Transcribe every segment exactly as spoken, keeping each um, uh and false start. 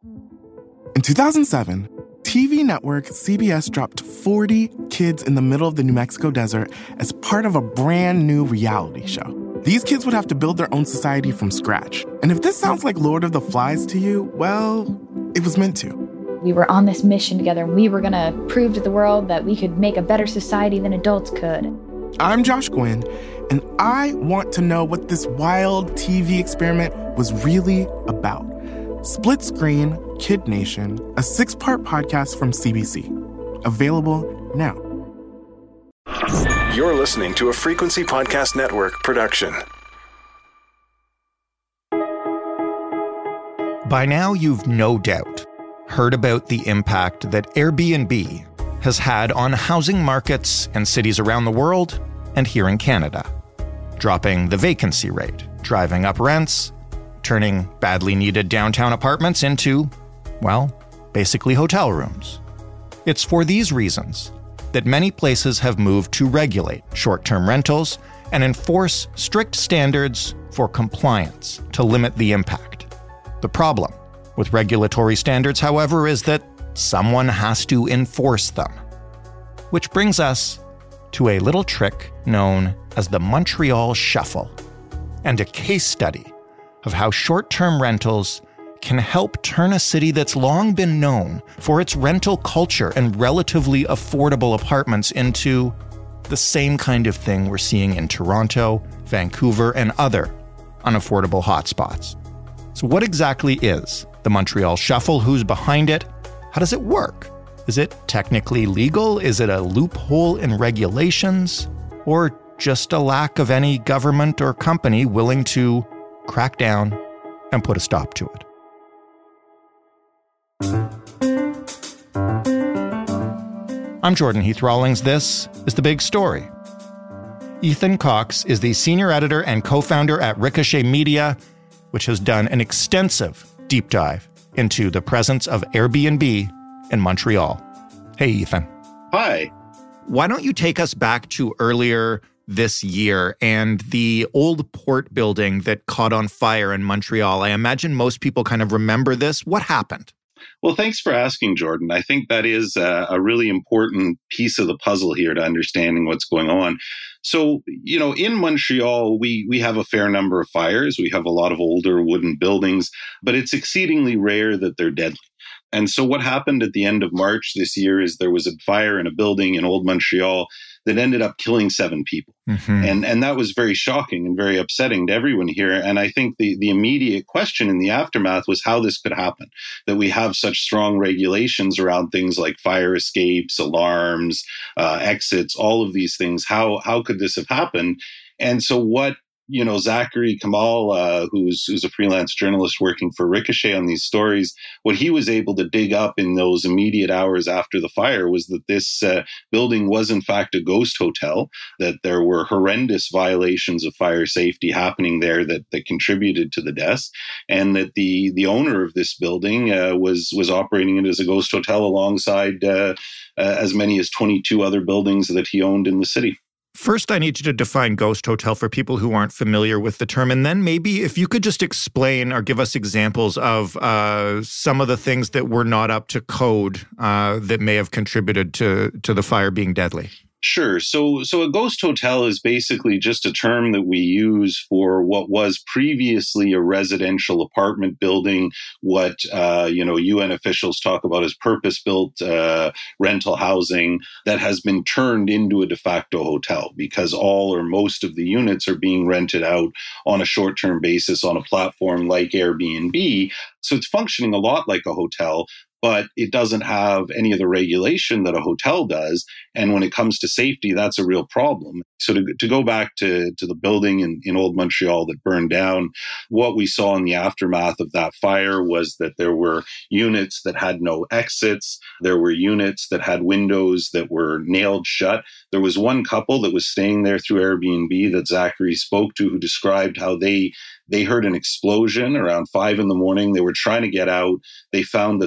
In two thousand seven, T V network C B S dropped forty kids in the middle of the New Mexico desert as part of a brand new reality show. These kids would have to build their own society from scratch. And if this sounds like Lord of the Flies to you, well, it was meant to. We were on this mission together, and we were going to prove to the world that we could make a better society than adults could. I'm Josh Gwynn, and I want to know what this wild T V experiment was really about. Split Screen, Kid Nation, a six-part podcast from C B C. Available now. You're listening to a Frequency Podcast Network production. By now, you've no doubt heard about the impact that Airbnb has had on housing markets in cities around the world and here in Canada, dropping the vacancy rate, driving up rents, turning badly needed downtown apartments into, well, basically hotel rooms. It's for these reasons that many places have moved to regulate short-term rentals and enforce strict standards for compliance to limit the impact. The problem with regulatory standards, however, is that someone has to enforce them. Which brings us to a little trick known as the Montreal Shuffle, and a case study of how short-term rentals can help turn a city that's long been known for its rental culture and relatively affordable apartments into the same kind of thing we're seeing in Toronto, Vancouver, and other unaffordable hotspots. So what exactly is the Montreal Shuffle? Who's behind it? How does it work? Is it technically legal? Is it a loophole in regulations? Or just a lack of any government or company willing to crack down and put a stop to it? I'm Jordan Heath Rawlings. This is The Big Story. Ethan Cox is the senior editor and co-founder at Ricochet Media, which has done an extensive deep dive into the presence of Airbnb in Montreal. Hey, Ethan. Hi. Why don't you take us back to earlier this year and the old port building that caught on fire in Montreal? I imagine most people kind of remember this. What happened? Well, thanks for asking, Jordan. I think that is a, a really important piece of the puzzle here to understanding what's going on. So, you know, in Montreal, we we have a fair number of fires. We have a lot of older wooden buildings, but it's exceedingly rare that they're deadly. And so what happened at the end of March this year is there was a fire in a building in Old Montreal that ended up killing seven people. Mm-hmm. And and that was very shocking and very upsetting to everyone here. And I think the, the immediate question in the aftermath was how this could happen, that we have such strong regulations around things like fire escapes, alarms, uh, exits, all of these things. How how could this have happened? And so what You know, Zachary Kamal, uh, who's who's a freelance journalist working for Ricochet on these stories, what he was able to dig up in those immediate hours after the fire was that this uh, building was in fact a ghost hotel, that there were horrendous violations of fire safety happening there that, that contributed to the deaths, and that the the owner of this building uh, was was operating it as a ghost hotel alongside uh, uh, as many as twenty-two other buildings that he owned in the city. First, I need you to define ghost hotel for people who aren't familiar with the term. And then maybe if you could just explain or give us examples of uh, some of the things that were not up to code uh, that may have contributed to, to the fire being deadly. Sure. So, so a ghost hotel is basically just a term that we use for what was previously a residential apartment building, what, uh, you know, U N officials talk about as purpose-built uh, rental housing that has been turned into a de facto hotel because all or most of the units are being rented out on a short-term basis on a platform like Airbnb. So it's functioning a lot like a hotel, but it doesn't have any of the regulation that a hotel does. And when it comes to safety, that's a real problem. So to, to go back to, to the building in, in Old Montreal that burned down, what we saw in the aftermath of that fire was that there were units that had no exits. There were units that had windows that were nailed shut. There was one couple that was staying there through Airbnb that Zachary spoke to who described how they They heard an explosion around five in the morning. They were trying to get out. They found that their windows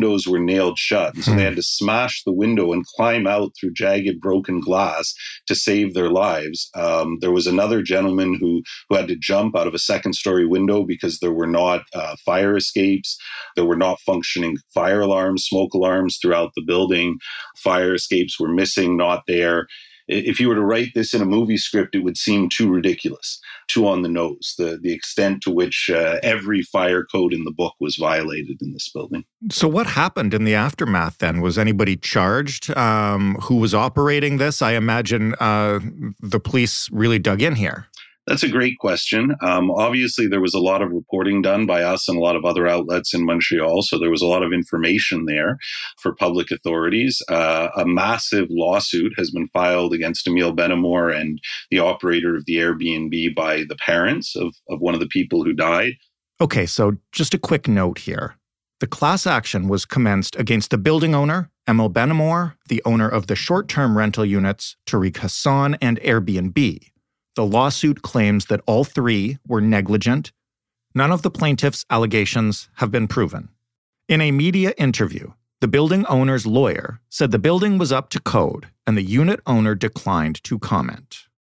windows were nailed shut. And so Hmm. they had to smash the window and climb out through jagged, broken glass to save their lives. Um, there was another gentleman who, who had to jump out of a second story window because there were not uh, fire escapes. There were not functioning fire alarms, smoke alarms throughout the building. Fire escapes were missing, not there. If you were to write this in a movie script, it would seem too ridiculous, too on the nose, the, the extent to which uh, every fire code in the book was violated in this building. So what happened in the aftermath then? Was anybody charged? Um, who was operating this? I imagine uh, the police really dug in here. That's a great question. Um, obviously, there was a lot of reporting done by us and a lot of other outlets in Montreal, so there was a lot of information there for public authorities. Uh, a massive lawsuit has been filed against Emile Benamor and the operator of the Airbnb by the parents of, of one of the people who died. Okay, so just a quick note here. The class action was commenced against the building owner, Emile Benamor, the owner of the short-term rental units, Tariq Hassan, and Airbnb. The lawsuit claims that all three were negligent. None of the plaintiffs' allegations have been proven. In a media interview, the building owner's lawyer said the building was up to code and the unit owner declined to comment.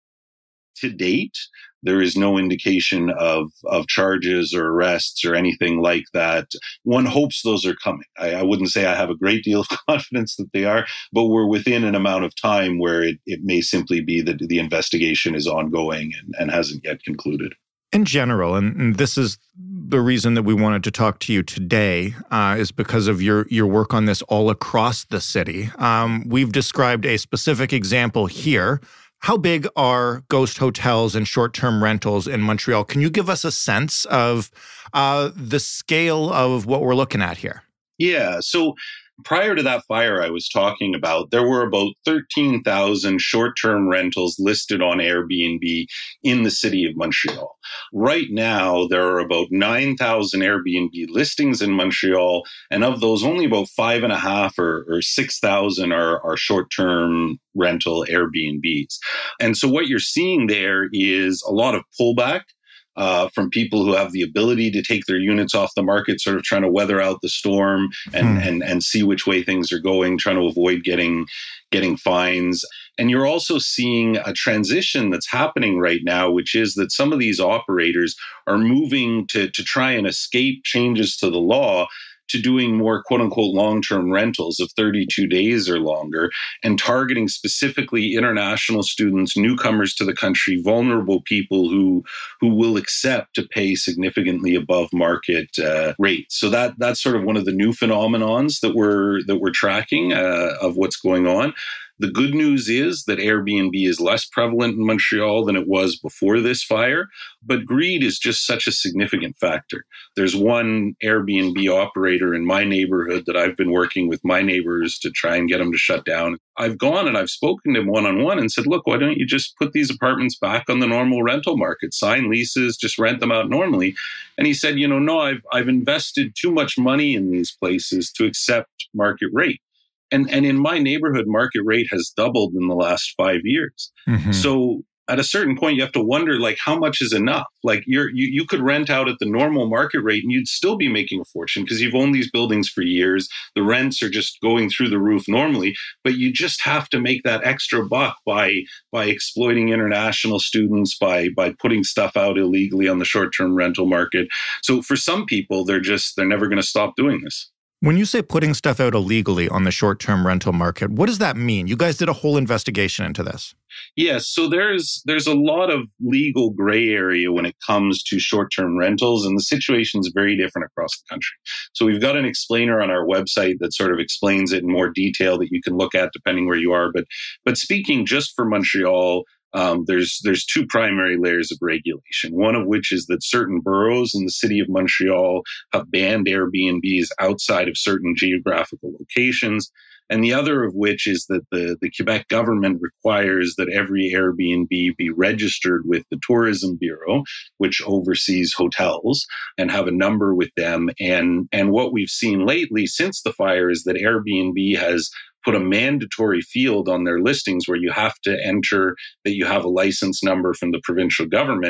To date, there is no indication of, of charges or arrests or anything like that. One hopes those are coming. I, I wouldn't say I have a great deal of confidence that they are, but we're within an amount of time where it, it may simply be that the investigation is ongoing and, and hasn't yet concluded. In general, and, and this is the reason that we wanted to talk to you today, uh, is because of your, your work on this all across the city. Um, we've described a specific example here. How big are ghost hotels and short-term rentals in Montreal? Can you give us a sense of uh, the scale of what we're looking at here? Yeah. So prior to that fire I was talking about, there were about thirteen thousand short-term rentals listed on Airbnb in the city of Montreal. Right now, there are about nine thousand Airbnb listings in Montreal, and of those, only about five and a half or, or six thousand are, are short-term rental Airbnbs. And so what you're seeing there is a lot of pullback Uh, from people who have the ability to take their units off the market, sort of trying to weather out the storm and, hmm. and, and see which way things are going, trying to avoid getting, getting fines. And you're also seeing a transition that's happening right now, which is that some of these operators are moving to, to try and escape changes to the law to doing more quote unquote long-term rentals of thirty-two days or longer and targeting specifically international students, newcomers to the country, vulnerable people who who will accept to pay significantly above market uh, rates. So that that's sort of one of the new phenomenons that we're that we're tracking uh, of what's going on. The good news is that Airbnb is less prevalent in Montreal than it was before this fire, but greed is just such a significant factor. There's one Airbnb operator in my neighborhood that I've been working with my neighbors to try and get them to shut down. I've gone and I've spoken to him one-on-one and said, look, why don't you just put these apartments back on the normal rental market, sign leases, just rent them out normally? And he said, you know, no, I've I've invested too much money in these places to accept market rate. And and in my neighborhood, market rate has doubled in the last five years. Mm-hmm. So at a certain point, you have to wonder, like, how much is enough? Like, you're, you you could rent out at the normal market rate and you'd still be making a fortune because you've owned these buildings for years. The rents are just going through the roof normally, but you just have to make that extra buck by by exploiting international students, by by putting stuff out illegally on the short-term rental market. So for some people, they're just, they're never going to stop doing this. When you say putting stuff out illegally on the short-term rental market, what does that mean? You guys did a whole investigation into this. Yes, so there's there's a lot of legal gray area when it comes to short-term rentals, and the situation is very different across the country. So we've got an explainer on our website that sort of explains it in more detail that you can look at depending where you are. But but speaking just for Montreal, Um, there's there's two primary layers of regulation, one of which is that certain boroughs in the city of Montreal have banned Airbnbs outside of certain geographical locations, and the other of which is that the, the Quebec government requires that every Airbnb be registered with the Tourism Bureau, which oversees hotels, and have a number with them. And, and what we've seen lately since the fire is that Airbnb has put a mandatory field on their listings where you have to enter that you have a license number from the provincial government.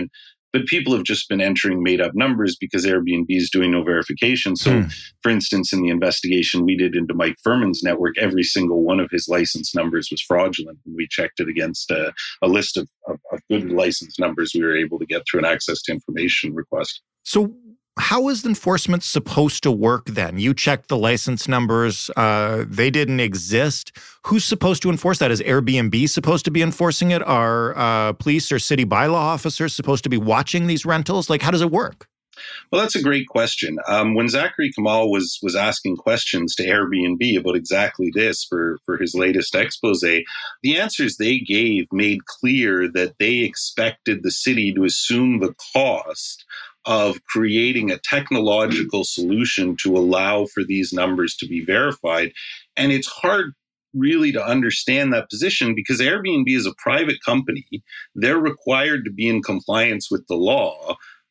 But people have just been entering made-up numbers because Airbnb is doing no verification. So, hmm. for instance, in the investigation we did into Mike Furman's network, every single one of his license numbers was fraudulent. We checked it against a, a list of, of, of good license numbers we were able to get through an access to information request. So how is enforcement supposed to work then? You checked the license numbers. Uh, they didn't exist. Who's supposed to enforce that? Is Airbnb supposed to be enforcing it? Are uh, police or city bylaw officers supposed to be watching these rentals? Like, how does it work? Well, that's a great question. Um, when Zachary Kamal was was asking questions to Airbnb about exactly this for, for his latest expose, the answers they gave made clear that they expected the city to assume the cost of creating a technological solution to allow for these numbers to be verified. And it's hard really to understand that position because Airbnb is a private company. They're required to be in compliance with the law.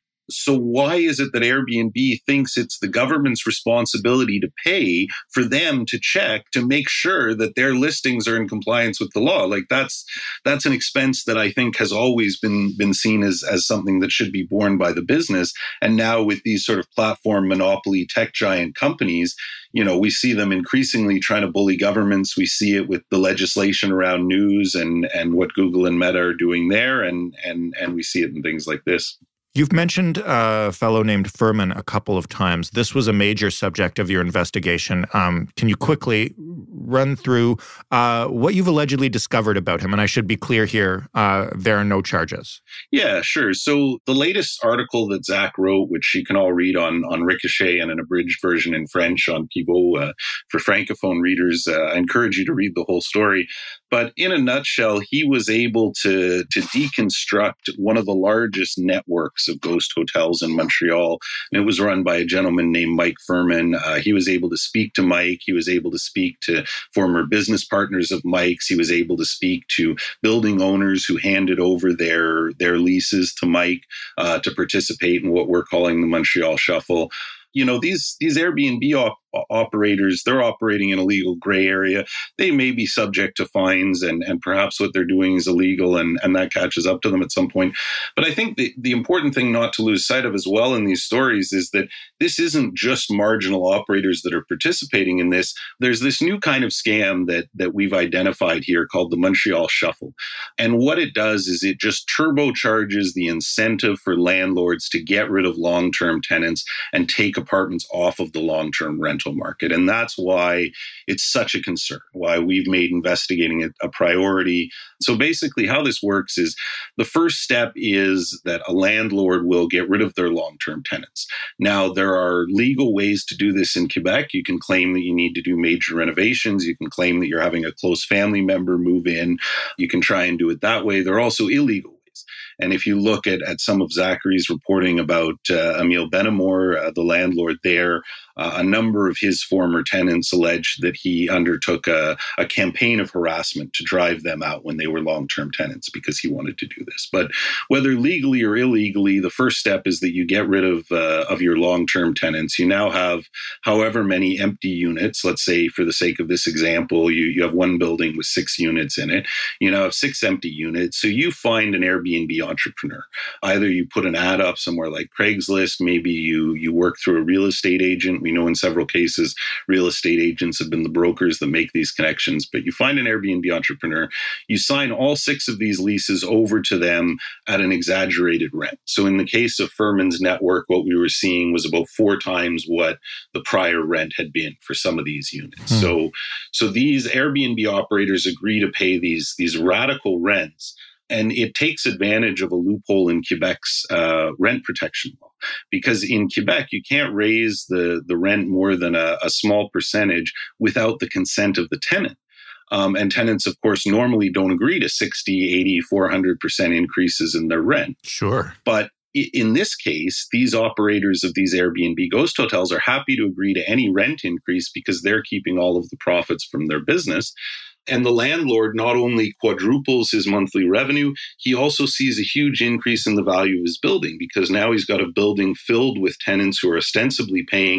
So why is it that Airbnb thinks it's the government's responsibility to pay for them to check to make sure that their listings are in compliance with the law? Like that's that's an expense that I think has always been been seen as as something that should be borne by the business. And now with these sort of platform monopoly tech giant companies, you know, we see them increasingly trying to bully governments. We see it with the legislation around news and and what Google and Meta are doing there, and and and we see it in things like this. You've mentioned a fellow named Furman a couple of times. This was a major subject of your investigation. Um, can you quickly run through uh, what you've allegedly discovered about him? And I should be clear here, uh, there are no charges. Yeah, sure. So the latest article that Zach wrote, which you can all read on, on Ricochet and an abridged version in French on Pivot uh, for Francophone readers, uh, I encourage you to read the whole story. But in a nutshell, he was able to, to deconstruct one of the largest networks of ghost hotels in Montreal. And it was run by a gentleman named Mike Furman. Uh, he was able to speak to Mike. He was able to speak to former business partners of Mike's. He was able to speak to building owners who handed over their, their leases to Mike uh, to participate in what we're calling the Montreal Shuffle. You know, these these Airbnb op- operators, they're operating in a legal gray area. They may be subject to fines and, and perhaps what they're doing is illegal and, and that catches up to them at some point. But I think the, the important thing not to lose sight of as well in these stories is that this isn't just marginal operators that are participating in this. There's this new kind of scam that, that we've identified here called the Montreal Shuffle. And what it does is it just turbocharges the incentive for landlords to get rid of long-term tenants and take apartments off of the long-term rental market. And that's why it's such a concern, why we've made investigating it a priority. So basically how this works is the first step is that a landlord will get rid of their long-term tenants. Now, there are legal ways to do this in Quebec. You can claim that you need to do major renovations. You can claim that you're having a close family member move in. You can try and do it that way. There are also illegal ways. And if you look at, at some of Zachary's reporting about uh, Emile Benamor, uh, the landlord there, uh, a number of his former tenants alleged that he undertook a, a campaign of harassment to drive them out when they were long-term tenants because he wanted to do this. But whether legally or illegally, the first step is that you get rid of uh, of your long-term tenants. You now have however many empty units. Let's say, for the sake of this example, you, you have one building with six units in it. You now have six empty units. So you find an Airbnb entrepreneur. Either you put an ad up somewhere like Craigslist, maybe you you work through a real estate agent. We know in several cases, real estate agents have been the brokers that make these connections, but you find an Airbnb entrepreneur, you sign all six of these leases over to them at an exaggerated rent. So in the case of Furman's network, what we were seeing was about four times what the prior rent had been for some of these units. Hmm. So, so these Airbnb operators agree to pay these, these radical rents. And it takes advantage of a loophole in Quebec's uh, rent protection law. Because in Quebec, you can't raise the, the rent more than a, a small percentage without the consent of the tenant. Um, and tenants, of course, normally don't agree to sixty, eighty, four hundred percent increases in their rent. Sure. But in this case, these operators of these Airbnb ghost hotels are happy to agree to any rent increase because they're keeping all of the profits from their business. And the landlord not only quadruples his monthly revenue, he also sees a huge increase in the value of his building because now he's got a building filled with tenants who are ostensibly paying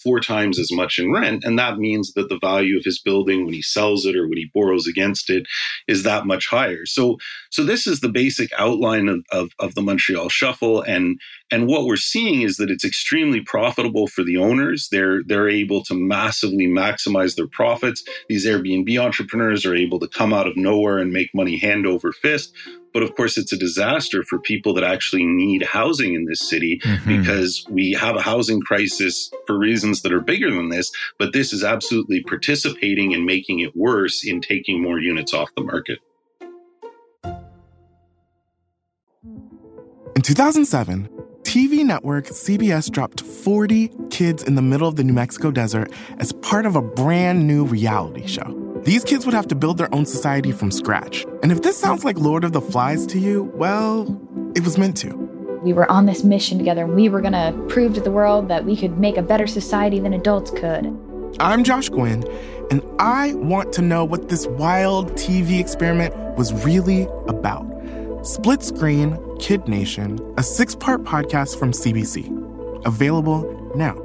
four times as much in rent. And that means that the value of his building when he sells it or when he borrows against it is that much higher. So, so this is the basic outline of, of, of the Montreal Shuffle. And, and what we're seeing is that it's extremely profitable for the owners. They're, they're able to massively maximize their profits. These Airbnb entrepreneurs are able to come out of nowhere and make money hand over fist. But of course, it's a disaster for people that actually need housing in this city, mm-hmm. because we have a housing crisis for reasons that are bigger than this. But this is absolutely participating and making it worse in taking more units off the market. In two thousand seven, T V network C B S dropped forty kids in the middle of the New Mexico desert as part of a brand new reality show. These kids would have to build their own society from scratch. And if this sounds like Lord of the Flies to you, well, it was meant to. We were on this mission together, and we were going to prove to the world that we could make a better society than adults could. I'm Josh Gwynn, and I want to know what this wild T V experiment was really about. Split Screen, Kid Nation, a six-part podcast from C B C. Available now.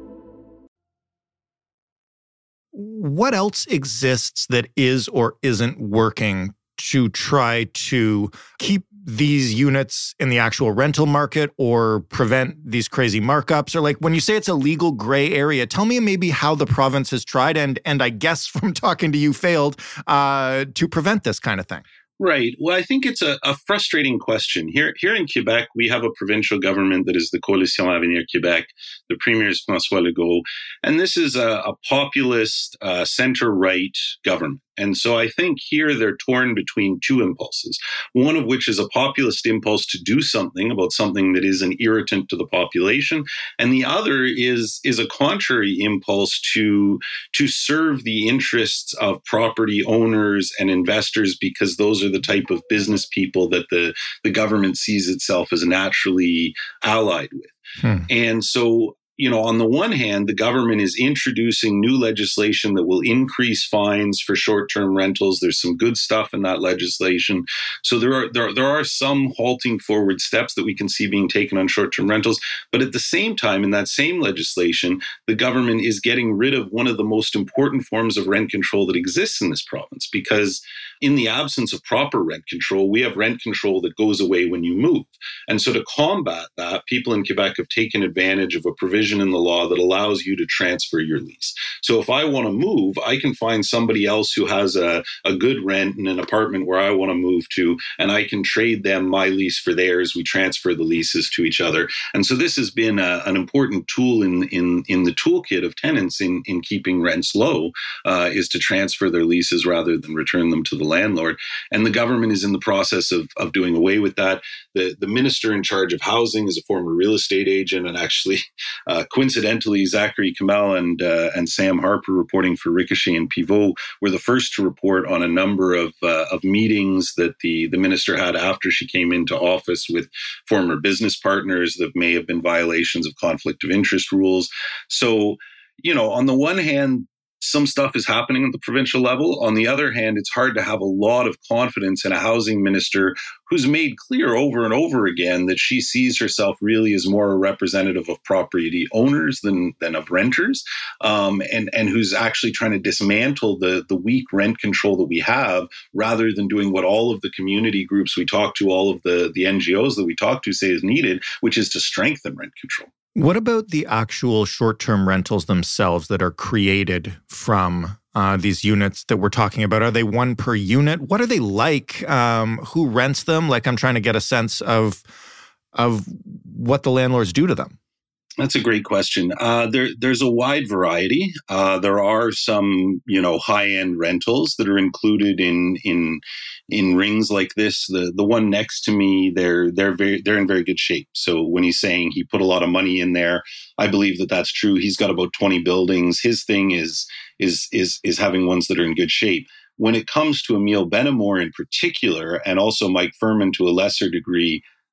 What else exists that is or isn't working to try to keep these units in the actual rental market or prevent these crazy markups? Or like when you say it's a legal gray area, tell me maybe how the province has tried and, and I guess from talking to you failed uh, to prevent this kind of thing. Right. Well, I think it's a, a frustrating question. Here here in Quebec, we have a provincial government that is the Coalition Avenir Québec. The premier is François Legault. And this is a, a populist, uh, center-right government. And so I think here they're torn between two impulses, one of which is a populist impulse to do something about something that is an irritant to the population. And the other is, is a contrary impulse to, to serve the interests of property owners and investors, because those are the type of business people that the, the government sees itself as naturally allied with. Hmm. And so, you know, on the one hand, the government is introducing new legislation that will increase fines for short-term rentals. There's some good stuff in that legislation. So there are, there, there are some halting forward steps that we can see being taken on short-term rentals. But at the same time, in that same legislation, the government is getting rid of one of the most important forms of rent control that exists in this province, because in the absence of proper rent control, we have rent control that goes away when you move. And so to combat that, people in Quebec have taken advantage of a provision in the law that allows you to transfer your lease. So if I want to move, I can find somebody else who has a, a good rent in an apartment where I want to move to, and I can trade them my lease for theirs. We transfer the leases to each other. And so this has been a, an important tool in, in, in the toolkit of tenants in, in keeping rents low, uh, is to transfer their leases rather than return them to the landlord. And the government is in the process of, of doing away with that. The, the minister in charge of housing is a former real estate agent, and actually, uh, coincidentally, Zachary Kamel and uh, and Sam Harper, reporting for Ricochet and Pivot, were the first to report on a number of uh, of meetings that the, the minister had after she came into office with former business partners that may have been violations of conflict of interest rules. So, you know, on the one hand, some stuff is happening at the provincial level. On the other hand, it's hard to have a lot of confidence in a housing minister who's made clear over and over again that she sees herself really as more a representative of property owners than, than of renters, um, and, and who's actually trying to dismantle the, the weak rent control that we have, rather than doing what all of the community groups we talk to, all of the, the N G Os that we talk to say is needed, which is to strengthen rent control. What about the actual short-term rentals themselves that are created from uh, these units that we're talking about? Are they one per unit? What are they like? Um, who rents them? Like, I'm trying to get a sense of of what the landlords do to them. That's a great question. Uh, there, there's a wide variety. Uh, there are some, you know, high-end rentals that are included in in in rings like this. The the one next to me, they're they're very they're in very good shape. So when he's saying he put a lot of money in there, I believe that that's true. He's got about twenty buildings. His thing is is is is having ones that are in good shape. When it comes to Emile Benamor in particular, and also Mike Furman to a lesser degree,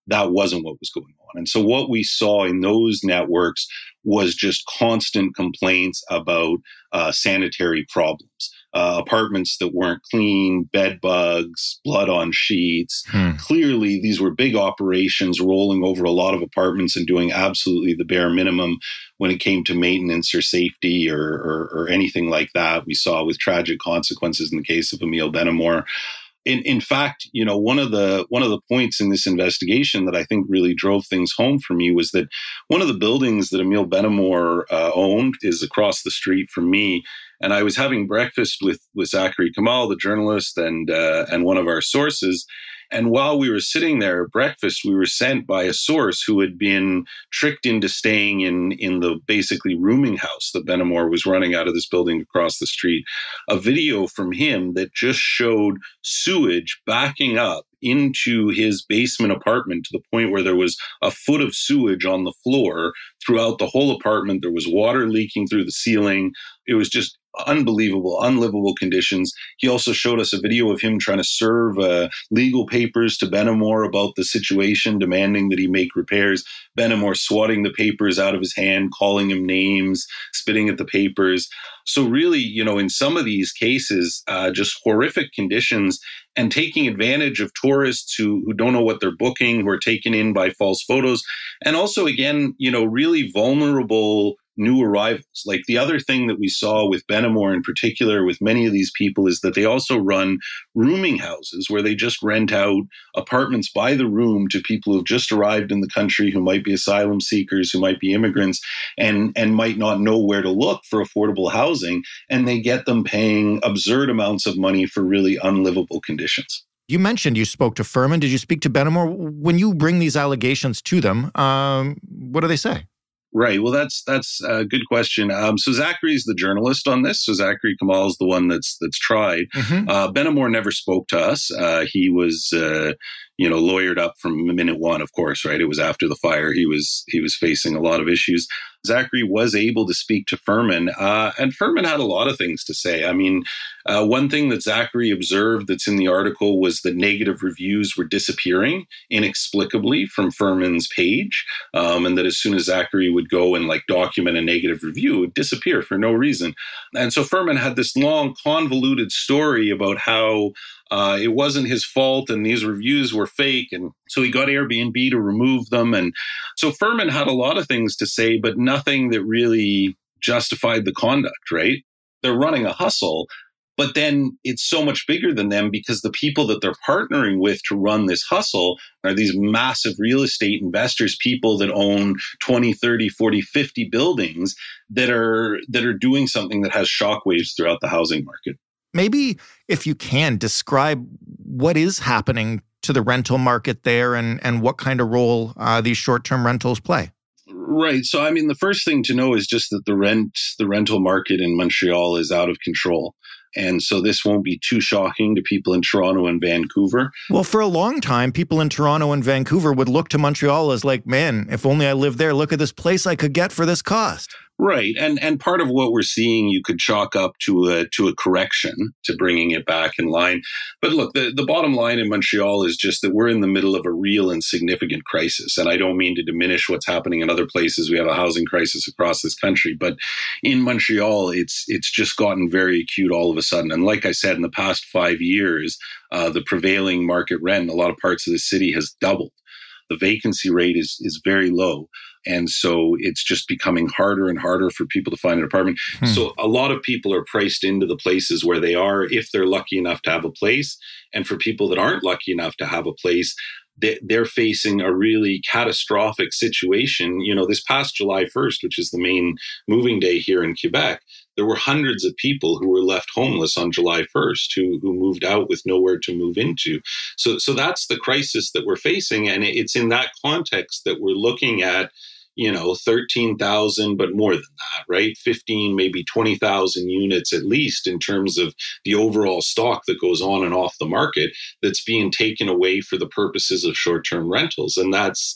that wasn't what was going on. And so what we saw in those networks was just constant complaints about uh, sanitary problems. Uh, apartments that weren't clean, bed bugs, blood on sheets. Hmm. Clearly, these were big operations rolling over a lot of apartments and doing absolutely the bare minimum when it came to maintenance or safety or, or, or anything like that. We saw with tragic consequences in the case of Emile Benamor. In, in fact, you know, one of the one of the points in this investigation that I think really drove things home for me was that one of the buildings that Emile Benamor uh, owned is across the street from me. And I was having breakfast with, with Zachary Kamal, the journalist, and uh, and one of our sources. And while we were sitting there at breakfast, we were sent by a source who had been tricked into staying in, in the basically rooming house that Benamor was running out of this building across the street, a video from him that just showed sewage backing up into his basement apartment to the point where there was a foot of sewage on the floor throughout the whole apartment. There was water leaking through the ceiling. It was just unbelievable, unlivable conditions. He also showed us a video of him trying to serve uh, legal papers to Benamor about the situation, demanding that he make repairs. Benamor swatting the papers out of his hand, calling him names, spitting at the papers. So really, you know, in some of these cases, uh, just horrific conditions and taking advantage of tourists who, who don't know what they're booking, who are taken in by false photos. And also, again, you know, really vulnerable new arrivals. Like the other thing that we saw with Benamor in particular, with many of these people, is that they also run rooming houses where they just rent out apartments by the room to people who've just arrived in the country, who might be asylum seekers, who might be immigrants, and, and might not know where to look for affordable housing. And they get them paying absurd amounts of money for really unlivable conditions. You mentioned you spoke to Furman. Did you speak to Benamor? When you bring these allegations to them, um, what do they say? Right. Well, that's that's a good question. Um, so Zachary's the journalist on this. So Zachary Kamal is the one that's that's tried. Mm-hmm. Uh, Benamor never spoke to us. Uh, he was, uh, you know, lawyered up from minute one. Of course, right. It was after the fire. He was he was facing a lot of issues. Zachary was able to speak to Furman, uh, and Furman had a lot of things to say. I mean, uh, one thing that Zachary observed that's in the article was that negative reviews were disappearing inexplicably from Furman's page, um, and that as soon as Zachary would go and like document a negative review, it would disappear for no reason. And so Furman had this long, convoluted story about how Uh, it wasn't his fault and these reviews were fake. And so he got Airbnb to remove them. And so Furman had a lot of things to say, but nothing that really justified the conduct, right? They're running a hustle, but then it's so much bigger than them because the people that they're partnering with to run this hustle are these massive real estate investors, people that own twenty, thirty, forty, fifty buildings that are, that are doing something that has shockwaves throughout the housing market. Maybe if you can, describe what is happening to the rental market there and, and what kind of role uh, these short-term rentals play. Right. So, I mean, the first thing to know is just that the rent, the rental market in Montreal is out of control. And so this won't be too shocking to people in Toronto and Vancouver. Well, for a long time, people in Toronto and Vancouver would look to Montreal as like, man, if only I lived there, look at this place I could get for this cost. Right. And and part of what we're seeing, you could chalk up to a to a correction, to bringing it back in line. But look, the, the bottom line in Montreal is just that we're in the middle of a real and significant crisis. And I don't mean to diminish what's happening in other places. We have a housing crisis across this country. But in Montreal, it's it's just gotten very acute all of a sudden. And like I said, in the past five years, uh, the prevailing market rent in a lot of parts of the city has doubled. The vacancy rate is is very low. And so it's just becoming harder and harder for people to find an apartment. Hmm. So a lot of people are priced into the places where they are, if they're lucky enough to have a place. And for people that aren't lucky enough to have a place, they're facing a really catastrophic situation. You know, this past July first, which is the main moving day here in Quebec, there were hundreds of people who were left homeless on July first, who who moved out with nowhere to move into. So, so that's the crisis that we're facing. And it's in that context that we're looking at, you know, thirteen thousand, but more than that, right? fifteen, maybe twenty thousand units at least in terms of the overall stock that goes on and off the market that's being taken away for the purposes of short-term rentals. And that's,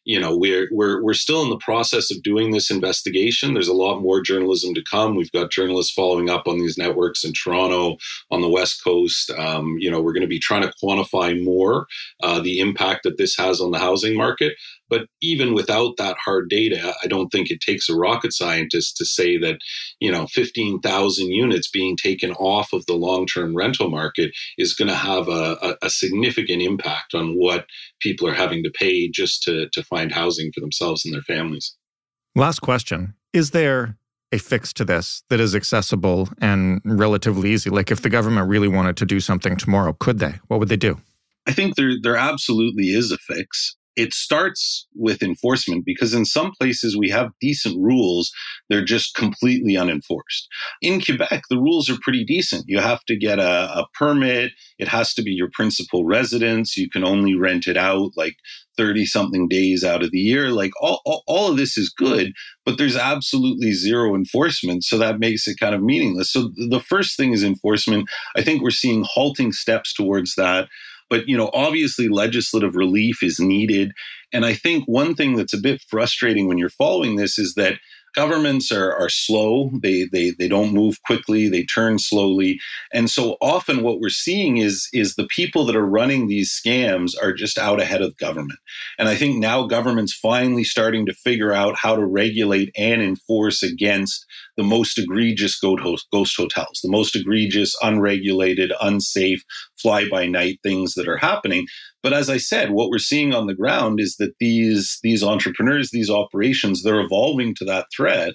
you know, we're we're we're still in the process of doing this investigation. There's a lot more journalism to come. We've got journalists following up on these networks in Toronto, on the West Coast. Um, you know, we're going to be trying to quantify more uh, the impact that this has on the housing market. But even without that hard data, I don't think it takes a rocket scientist to say that, you know, fifteen thousand units being taken off of the long-term rental market is going to have a, a, a significant impact on what people are having to pay just to, to find housing for themselves and their families. Last question. Is there a fix to this that is accessible and relatively easy? Like if the government really wanted to do something tomorrow, could they? What would they do? I think there there absolutely is a fix. It starts with enforcement because in some places we have decent rules. They're just completely unenforced. In Quebec, the rules are pretty decent. You have to get a, a permit. It has to be your principal residence. You can only rent it out like thirty something days out of the year. Like all, all, all of this is good, but there's absolutely zero enforcement. So that makes it kind of meaningless. So the first thing is enforcement. I think we're seeing halting steps towards that. But, you know, obviously legislative relief is needed. And I think one thing that's a bit frustrating when you're following this is that governments are, are slow. They, they, they don't move quickly. They turn slowly. And so often what we're seeing is, is the people that are running these scams are just out ahead of government. And I think now government's finally starting to figure out how to regulate and enforce against the most egregious ghost hotels, the most egregious, unregulated, unsafe, fly-by-night things that are happening. But as I said, what we're seeing on the ground is that these, these entrepreneurs, these operations, they're evolving to that threat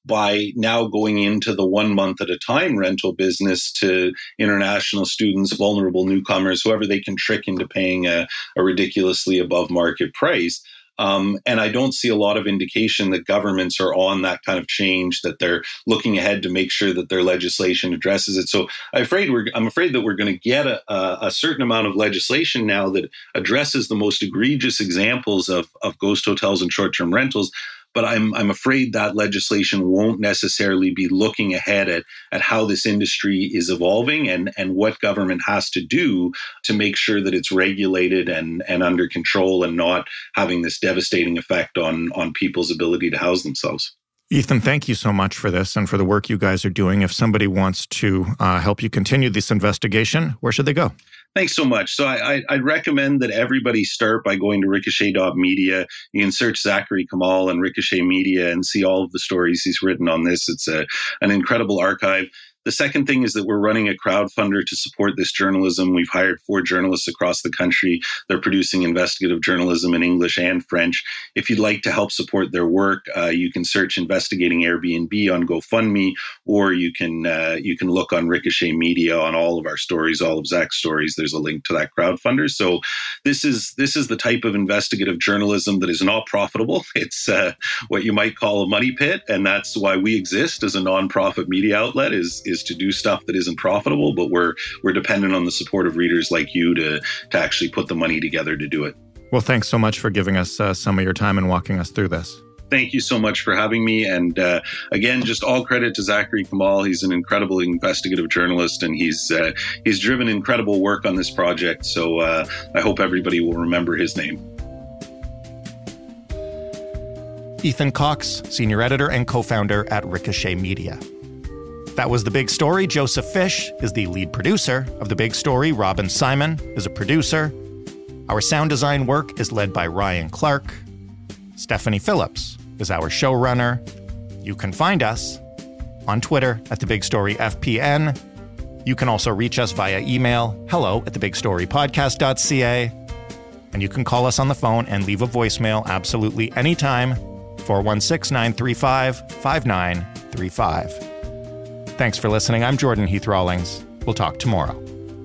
by now going into the one month at a time rental business to international students, vulnerable newcomers, whoever they can trick into paying a, a ridiculously above market price. Um, and I don't see a lot of indication that governments are on that kind of change, that they're looking ahead to make sure that their legislation addresses it. So I'm afraid we're, I'm afraid that we're going to get a, a certain amount of legislation now that addresses the most egregious examples of, of ghost hotels and short-term rentals. But I'm I'm afraid that legislation won't necessarily be looking ahead at, at how this industry is evolving and, and what government has to do to make sure that it's regulated and, and under control and not having this devastating effect on, on people's ability to house themselves. Ethan, thank you so much for this and for the work you guys are doing. If somebody wants to uh, help you continue this investigation, where should they go? Thanks so much. So I, I, I'd recommend that everybody start by going to ricochet dot media. You can search Zachary Kamal and Ricochet Media and see all of the stories he's written on this. It's a, an incredible archive. The second thing is that we're running a crowdfunder to support this journalism. We've hired four journalists across the country. They're producing investigative journalism in English and French. If you'd like to help support their work, uh, you can search Investigating Airbnb on GoFundMe, or you can uh, you can look on Ricochet Media on all of our stories, all of Zach's stories. There's a link to that crowdfunder. So this is this is the type of investigative journalism that is not profitable. It's uh, what you might call a money pit, and that's why we exist as a nonprofit media outlet. Is is to do stuff that isn't profitable, but we're we're dependent on the support of readers like you to to actually put the money together to do it. Well, thanks so much for giving us uh, some of your time and walking us through this. Thank you so much for having me. And uh, again, just all credit to Zachary Kamal. He's an incredible investigative journalist, and he's uh, he's driven incredible work on this project. So uh, I hope everybody will remember his name. Ethan Cox, senior editor and co-founder at Ricochet Media. That was The Big Story. Joseph Fish is the lead producer of The Big Story. Robin Simon is a producer. Our sound design work is led by Ryan Clark. Stephanie Phillips is our showrunner. You can find us on Twitter at The Big Story F P N. You can also reach us via email, hello at the big story podcast dot c a. And you can call us on the phone and leave a voicemail absolutely anytime, four one six, nine three five, five nine three five. Thanks for listening. I'm Jordan Heath Rawlings. We'll talk tomorrow.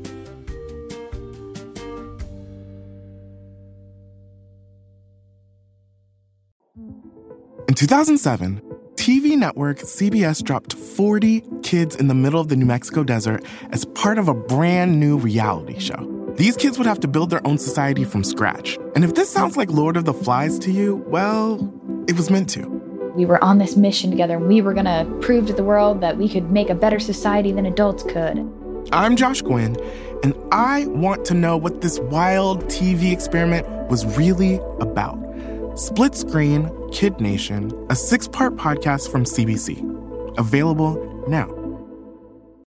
In two thousand seven, T V network C B S dropped forty kids in the middle of the New Mexico desert as part of a brand new reality show. These kids would have to build their own society from scratch. And if this sounds like Lord of the Flies to you, well, it was meant to. We were on this mission together, and we were going to prove to the world that we could make a better society than adults could. I'm Josh Gwynn, and I want to know what this wild T V experiment was really about. Split Screen, Kid Nation, a six-part podcast from C B C. Available now.